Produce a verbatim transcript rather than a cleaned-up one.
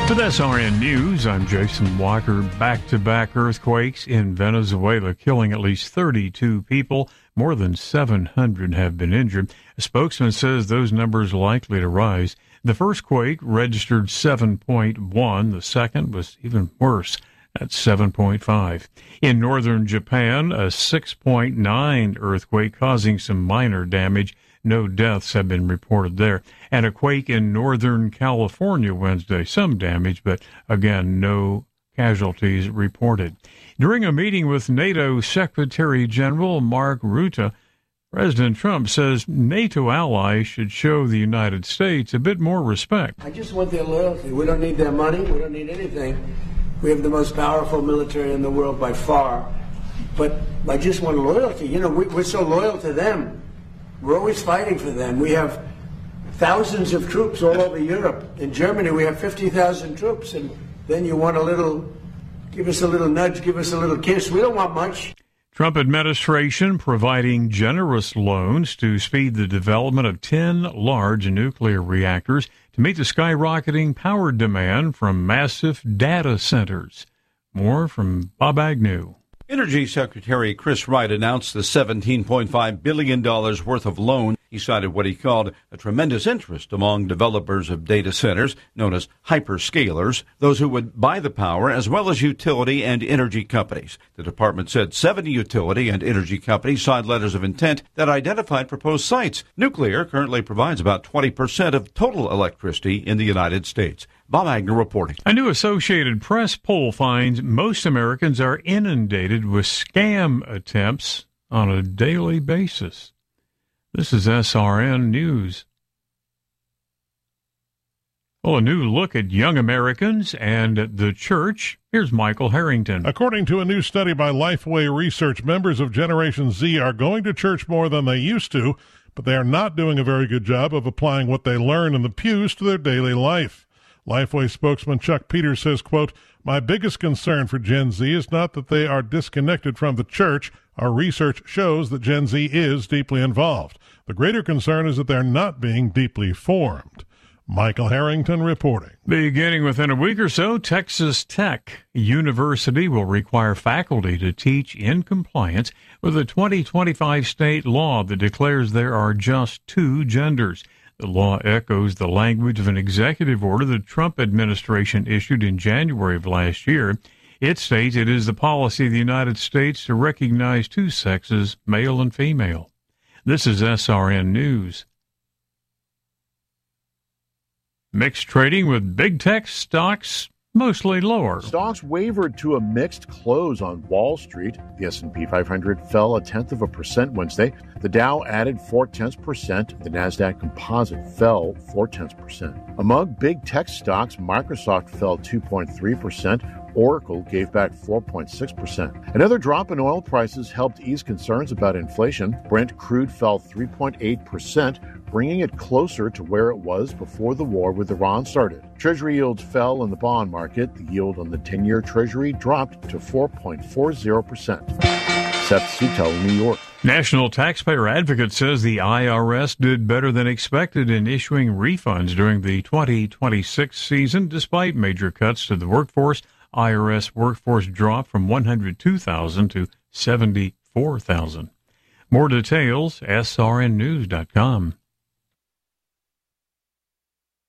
With S R N News, I'm Jason Walker. Back-to-back earthquakes in Venezuela, killing at least thirty-two people. More than seven hundred have been injured. A spokesman says those numbers are likely to rise. The first quake registered seven point one. The second was even worse at seven point five. In northern Japan, a six point nine earthquake causing some minor damage. No deaths have been reported there. And a quake in northern California Wednesday. Some damage, but again, no casualties reported. During a meeting with NATO Secretary General Mark Rutte, President Trump says NATO allies should show the United States a bit more respect. I just want their loyalty. We don't need their money. We don't need anything. We have the most powerful military in the world by far. But I just want loyalty. You know, we, we're so loyal to them. We're always fighting for them. We have thousands of troops all over Europe. In Germany, we have fifty thousand troops. And then you want a little, give us a little nudge, give us a little kiss. We don't want much. Trump administration providing generous loans to speed the development of ten large nuclear reactors to meet the skyrocketing power demand from massive data centers. More from Bob Agnew. Energy Secretary Chris Wright announced the seventeen point five billion dollars worth of loan. He cited what he called a tremendous interest among developers of data centers, known as hyperscalers, those who would buy the power, as well as utility and energy companies. The department said seventy utility and energy companies signed letters of intent that identified proposed sites. Nuclear currently provides about twenty percent of total electricity in the United States. Bob Agnew reporting. A new Associated Press poll finds most Americans are inundated with scam attempts on a daily basis. This is S R N News. Well, a new look at young Americans and the church. Here's Michael Harrington. According to a new study by Lifeway Research, members of Generation Z are going to church more than they used to, but they are not doing a very good job of applying what they learn in the pews to their daily life. Lifeway spokesman Chuck Peters says, quote, "My biggest concern for Gen Z is not that they are disconnected from the church. Our research shows that Gen Z is deeply involved. The greater concern is that they're not being deeply formed." Michael Harrington reporting. Beginning within a week or so, Texas Tech University will require faculty to teach in compliance with a twenty twenty-five state law that declares there are just two genders. The law echoes the language of an executive order the Trump administration issued in January of last year. It states it is the policy of the United States to recognize two sexes, male and female. This is S R N News. Mixed trading with big tech stocks mostly lower. Stocks wavered to a mixed close on Wall Street. The S and P five hundred fell a tenth of a percent Wednesday. The Dow added four tenths percent. The Nasdaq Composite fell four tenths percent. Among big tech stocks, Microsoft fell two point three percent. Oracle gave back four point six percent. Another drop in oil prices helped ease concerns about inflation. Brent crude fell three point eight percent, bringing it closer to where it was before the war with Iran started. Treasury yields fell in the bond market. The yield on the ten-year Treasury dropped to four point four zero percent. Seth Sutel, New York. National Taxpayer Advocate says the I R S did better than expected in issuing refunds during the twenty twenty-six season, despite major cuts to the workforce. I R S workforce dropped from one hundred two thousand to seventy-four thousand. More details, S R N news dot com.